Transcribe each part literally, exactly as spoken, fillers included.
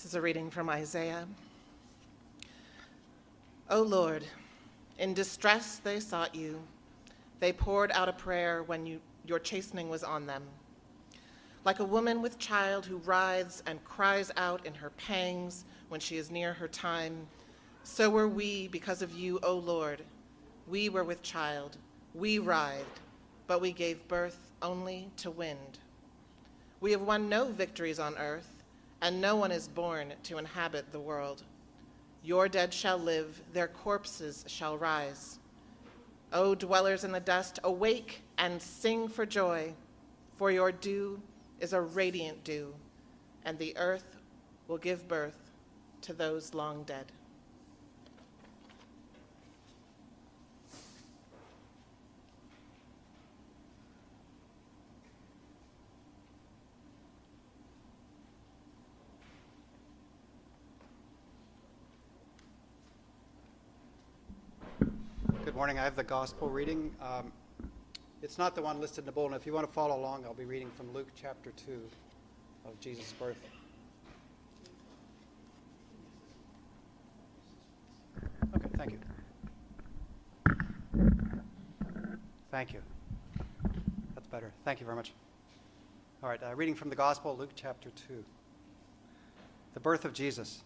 This is a reading from Isaiah. O Lord, in distress they sought you. They poured out a prayer when you, your chastening was on them. Like a woman with child who writhes and cries out in her pangs when she is near her time, so were we because of you, O Lord. We were with child, we writhed, but we gave birth only to wind. We have won no victories on earth, and no one is born to inhabit the world. Your dead shall live, their corpses shall rise. O dwellers in the dust, awake and sing for joy, for your dew is a radiant dew, and the earth will give birth to those long dead. Good morning. I have the gospel reading. Um, it's not the one listed in the bulletin. If you want to follow along, I'll be reading from Luke chapter two of Jesus' birth. Okay, thank you. Thank you. That's better. Thank you very much. All right, uh, reading from the gospel, Luke chapter two. The birth of Jesus.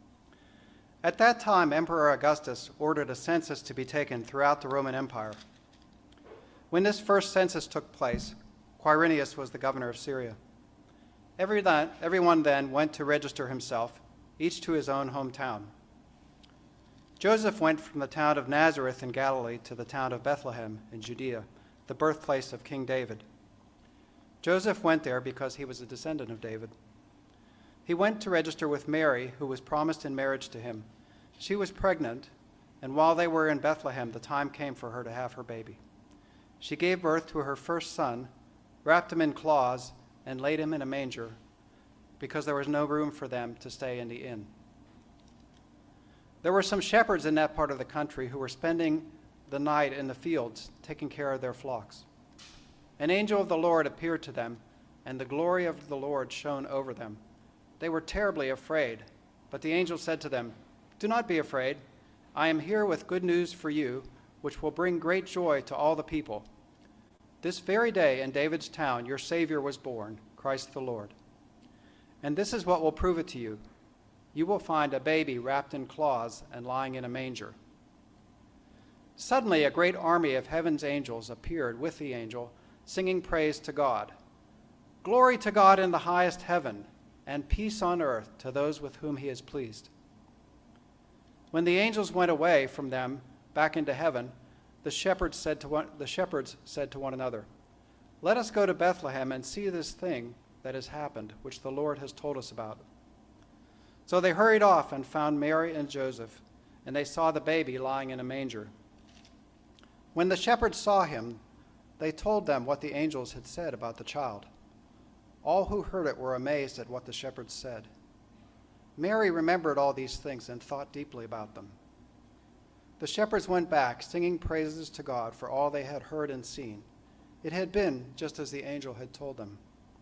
At that time, Emperor Augustus ordered a census to be taken throughout the Roman Empire. When this first census took place, Quirinius was the governor of Syria. Every that, everyone then went to register himself, each to his own hometown. Joseph went from the town of Nazareth in Galilee to the town of Bethlehem in Judea, the birthplace of King David. Joseph went there because he was a descendant of David. He went to register with Mary, who was promised in marriage to him. She was pregnant, and while they were in Bethlehem, the time came for her to have her baby. She gave birth to her first son, wrapped him in cloths, and laid him in a manger, because there was no room for them to stay in the inn. There were some shepherds in that part of the country who were spending the night in the fields, taking care of their flocks. An angel of the Lord appeared to them, and the glory of the Lord shone over them. They were terribly afraid, but the angel said to them, "Do not be afraid. I am here with good news for you, which will bring great joy to all the people. This very day in David's town your Savior was born, Christ the Lord. And this is what will prove it to you. You will find a baby wrapped in cloths and lying in a manger." Suddenly a great army of heaven's angels appeared with the angel, singing praise to God. "Glory to God in the highest heaven, and peace on earth to those with whom he is pleased." When the angels went away from them back into heaven, the shepherds said to one, the shepherds said to one another, "Let us go to Bethlehem and see this thing that has happened, which the Lord has told us about." So they hurried off and found Mary and Joseph, and they saw the baby lying in a manger. When the shepherds saw him, they told them what the angels had said about the child. All who heard it were amazed at what the shepherds said. Mary remembered all these things and thought deeply about them. The shepherds went back, singing praises to God for all they had heard and seen. It had been just as the angel had told them.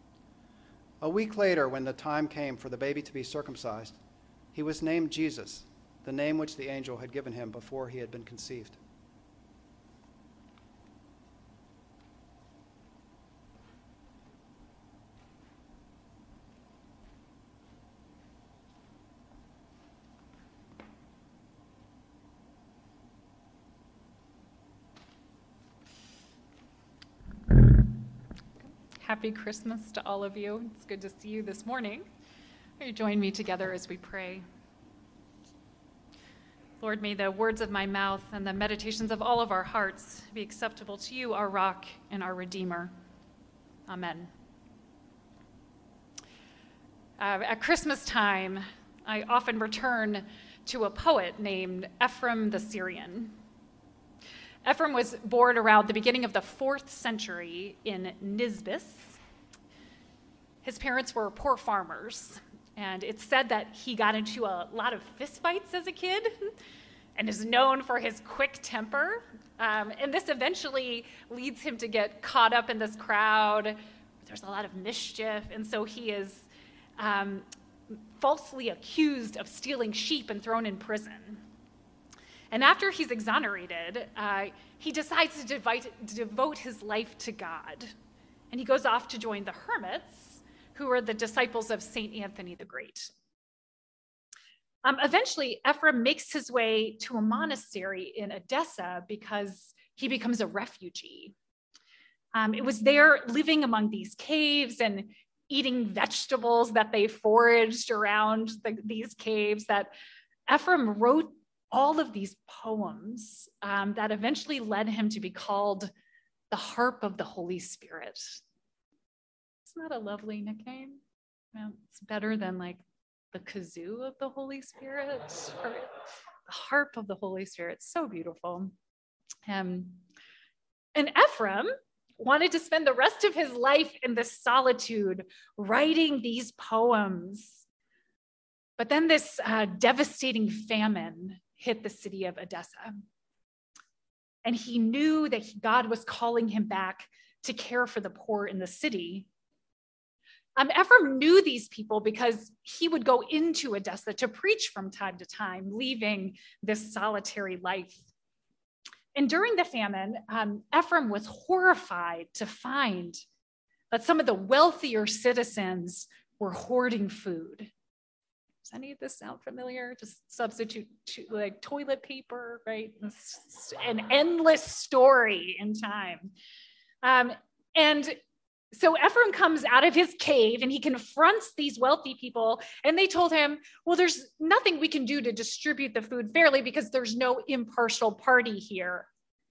A week later, when the time came for the baby to be circumcised, he was named Jesus, the name which the angel had given him before he had been conceived. Happy Christmas to all of you. It's good to see you this morning. Will you join me together as we pray? Lord, may the words of my mouth and the meditations of all of our hearts be acceptable to you, our rock and our Redeemer. Amen. Uh, at Christmas time, I often return to a poet named Ephraim the Syrian. Ephraim was born around the beginning of the fourth century in Nisbis. His parents were poor farmers, and it's said that he got into a lot of fistfights as a kid and is known for his quick temper. Um, and this eventually leads him to get caught up in this crowd. There's a lot of mischief, and so he is um, falsely accused of stealing sheep and thrown in prison. And after he's exonerated, uh, he decides to, divide, to devote his life to God. And he goes off to join the hermits, who are the disciples of Saint Anthony the Great. Um, eventually, Ephraim makes his way to a monastery in Edessa because he becomes a refugee. Um, it was there, living among these caves and eating vegetables that they foraged around the, these caves, that Ephraim wrote all of these poems um, that eventually led him to be called the Harp of the Holy Spirit. Isn't that a lovely nickname? Well, it's better than like the kazoo of the Holy Spirit, or the Harp of the Holy Spirit. So beautiful. Um, and Ephraim wanted to spend the rest of his life in this solitude, writing these poems. But then this uh, devastating famine hit the city of Edessa. And he knew that he, God was calling him back to care for the poor in the city. Um, Ephraim knew these people because he would go into Edessa to preach from time to time, leaving this solitary life. And during the famine, um, Ephraim was horrified to find that some of the wealthier citizens were hoarding food. Does any of this sound familiar? Just substitute to, like toilet paper, right? It's an endless story in time. Um, and so Ephraim comes out of his cave and he confronts these wealthy people, and they told him, well, there's nothing we can do to distribute the food fairly because there's no impartial party here.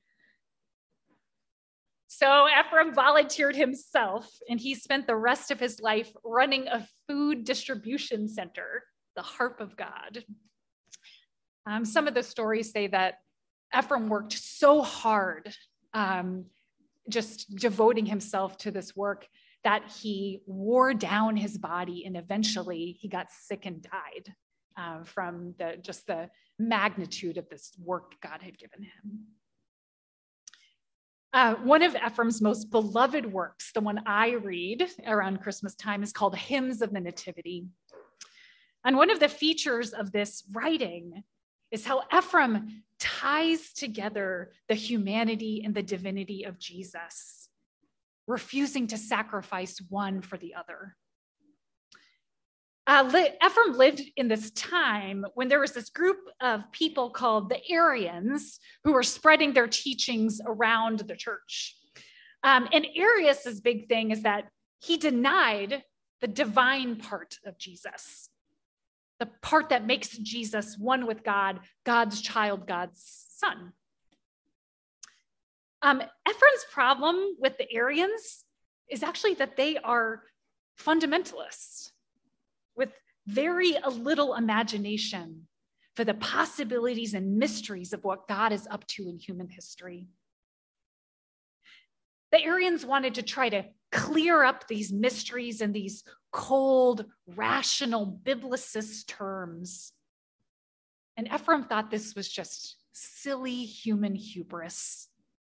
So Ephraim volunteered himself, and he spent the rest of his life running a food distribution center, the Harp of God. Um, some of the stories say that Ephraim worked so hard, um, just devoting himself to this work, that he wore down his body, and eventually he got sick and died uh, from the just the magnitude of this work God had given him. Uh, one of Ephraim's most beloved works, the one I read around Christmas time, is called Hymns of the Nativity. And one of the features of this writing is how Ephraim ties together the humanity and the divinity of Jesus, refusing to sacrifice one for the other. Uh, li- Ephraim lived in this time when there was this group of people called the Arians who were spreading their teachings around the church. Um, and Arius' big thing is that he denied the divine part of Jesus, the part that makes Jesus one with God, God's child, God's son. Um, Ephraim's problem with the Arians is actually that they are fundamentalists with very a little imagination for the possibilities and mysteries of what God is up to in human history. The Arians wanted to try to clear up these mysteries in these cold, rational, biblicist terms. And Ephraim thought this was just silly human hubris.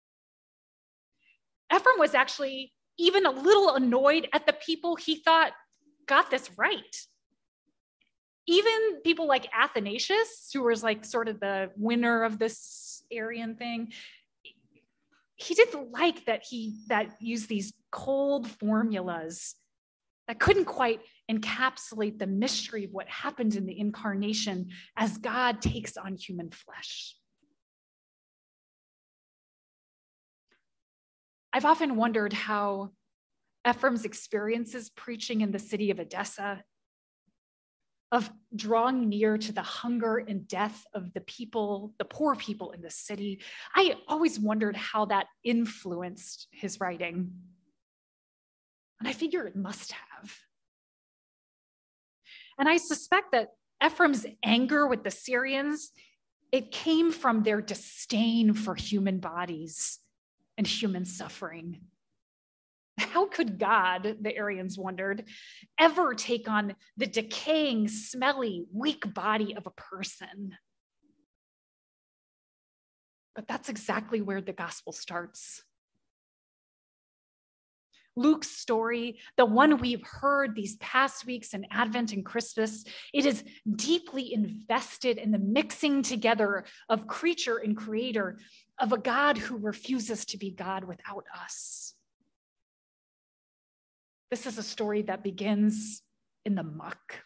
Ephraim was actually even a little annoyed at the people he thought got this right. Even people like Athanasius, who was like sort of the winner of this Arian thing, he didn't like that he that used these cold formulas that couldn't quite encapsulate the mystery of what happened in the incarnation as God takes on human flesh. I've often wondered how Ephraim's experiences preaching in the city of Edessa, of drawing near to the hunger and death of the people, the poor people in the city, I always wondered how that influenced his writing. And I figure it must have. And I suspect that Ephraim's anger with the Syrians, it came from their disdain for human bodies and human suffering. How could God, the Arians wondered, ever take on the decaying, smelly, weak body of a person? But that's exactly where the gospel starts. Luke's story, the one we've heard these past weeks in Advent and Christmas, it is deeply invested in the mixing together of creature and creator, of a God who refuses to be God without us. This is a story that begins in the muck.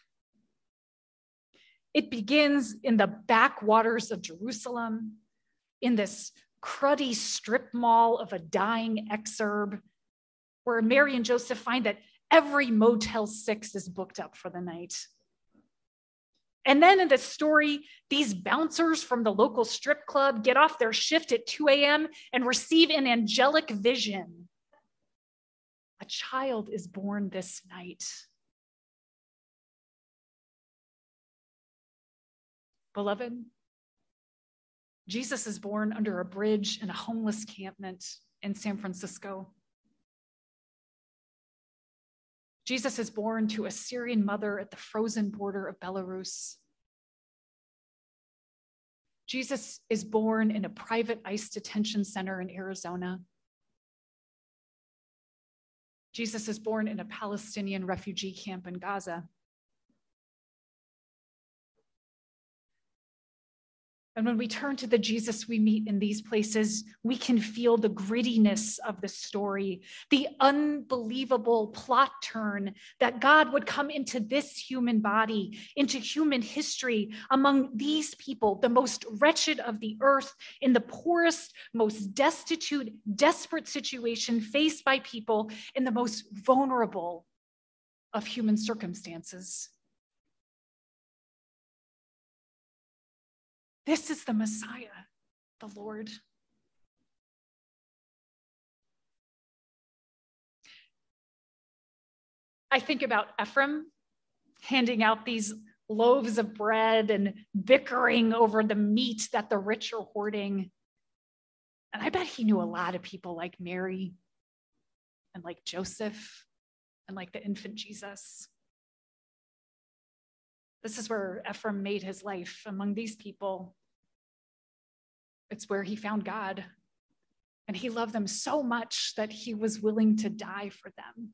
It begins in the backwaters of Jerusalem, in this cruddy strip mall of a dying exurb, where Mary and Joseph find that every Motel six is booked up for the night. And then in the story, these bouncers from the local strip club get off their shift at two a.m. and receive an angelic vision. A child is born this night. Beloved, Jesus is born under a bridge in a homeless encampment in San Francisco. Jesus is born to a Syrian mother at the frozen border of Belarus. Jesus is born in a private ICE detention center in Arizona. Jesus is born in a Palestinian refugee camp in Gaza. And when we turn to the Jesus we meet in these places, we can feel the grittiness of the story, the unbelievable plot turn that God would come into this human body, into human history among these people, the most wretched of the earth, in the poorest, most destitute, desperate situation faced by people in the most vulnerable of human circumstances. This is the Messiah, the Lord. I think about Ephraim handing out these loaves of bread and bickering over the meat that the rich are hoarding. And I bet he knew a lot of people like Mary and like Joseph and like the infant Jesus. This is where Ephraim made his life, among these people. It's where he found God. And he loved them so much that he was willing to die for them.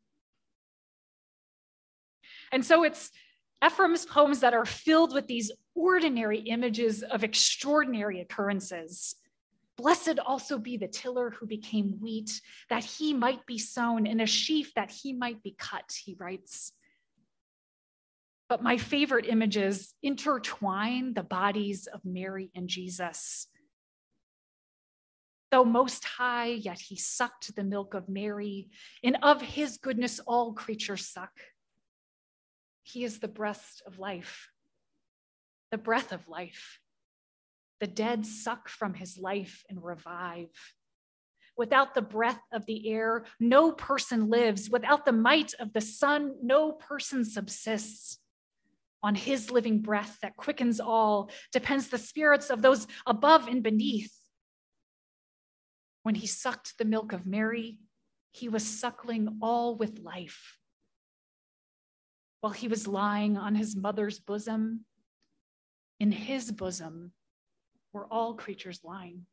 And so it's Ephraim's poems that are filled with these ordinary images of extraordinary occurrences. Blessed also be the tiller who became wheat, that he might be sown, in a sheaf that he might be cut, he writes. But my favorite images intertwine the bodies of Mary and Jesus. Though most high, yet he sucked the milk of Mary, and of his goodness all creatures suck. He is the breath of life, the breath of life. The dead suck from his life and revive. Without the breath of the air, no person lives. Without the might of the sun, no person subsists. On his living breath that quickens all depends the spirits of those above and beneath. When he sucked the milk of Mary, he was suckling all with life. While he was lying on his mother's bosom, in his bosom were all creatures lying.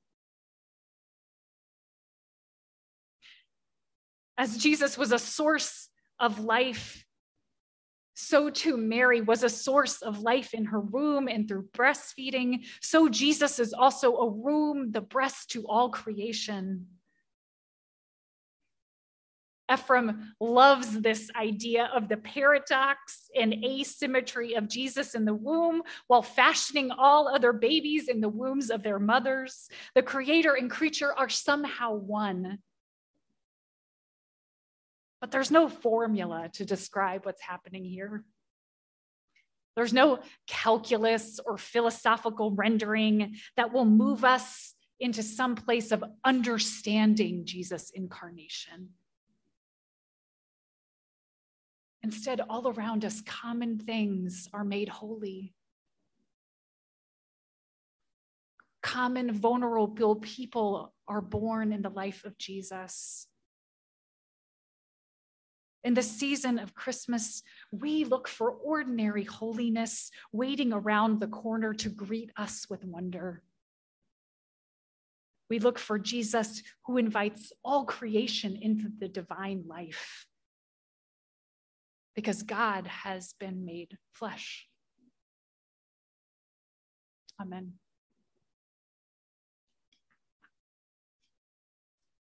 As Jesus was a source of life, so too Mary was a source of life in her womb and through breastfeeding. So Jesus is also a womb, the breast to all creation. Ephraim loves this idea of the paradox and asymmetry of Jesus in the womb while fashioning all other babies in the wombs of their mothers. The creator and creature are somehow one. But there's no formula to describe what's happening here. There's no calculus or philosophical rendering that will move us into some place of understanding Jesus' incarnation. Instead, all around us, common things are made holy. Common, vulnerable people are born in the life of Jesus. In the season of Christmas, we look for ordinary holiness waiting around the corner to greet us with wonder. We look for Jesus who invites all creation into the divine life, because God has been made flesh. Amen.